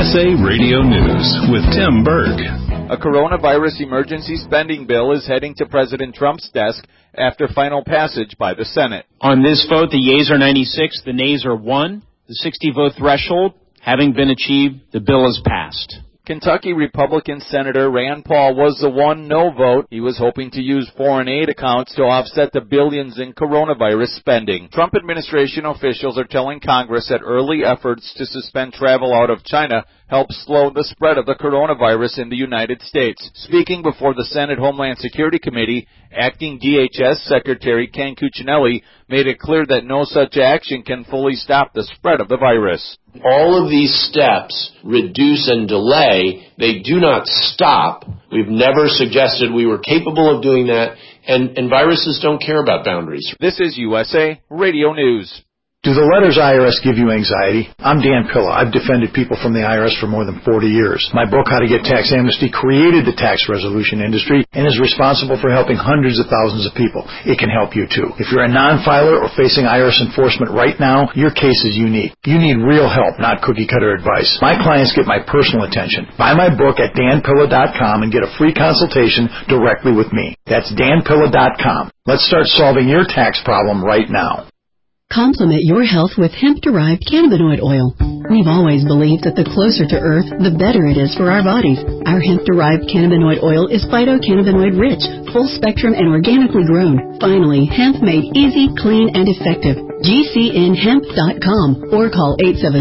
USA Radio News with Tim Berg. A coronavirus emergency spending bill is heading to President Trump's desk after final passage by the Senate. On this vote, the yeas are 96, the nays are 1. The 60-vote threshold having been achieved, the bill is passed. Kentucky Republican Senator Rand Paul was the one no vote. He was hoping to use foreign aid accounts to offset the billions in coronavirus spending. Trump administration officials are telling Congress that early efforts to suspend travel out of China help slow the spread of the coronavirus in the United States. Speaking before the Senate Homeland Security Committee, acting DHS Secretary Ken Cuccinelli made it clear that no such action can fully stop the spread of the virus. All of these steps reduce and delay. They do not stop. We've never suggested we were capable of doing that, and viruses don't care about boundaries. This is USA Radio News. Do the letters IRS give you anxiety? I'm Dan Pilla. I've defended people from the IRS for more than 40 years. My book, How to Get Tax Amnesty, created the tax resolution industry and is responsible for helping hundreds of thousands of people. It can help you, too. If you're a non-filer or facing IRS enforcement right now, your case is unique. You need real help, not cookie-cutter advice. My clients get my personal attention. Buy my book at danpilla.com and get a free consultation directly with me. That's danpilla.com. Let's start solving your tax problem right now. Complement your health with hemp-derived cannabinoid oil. We've always believed that the closer to Earth, the better it is for our bodies. Our hemp-derived cannabinoid oil is phytocannabinoid-rich, full-spectrum, and organically grown. Finally, hemp made easy, clean, and effective. GCNhemp.com or call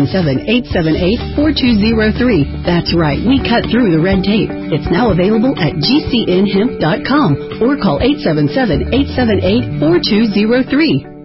877-878-4203. That's right, we cut through the red tape. It's now available at GCNhemp.com or call 877-878-4203.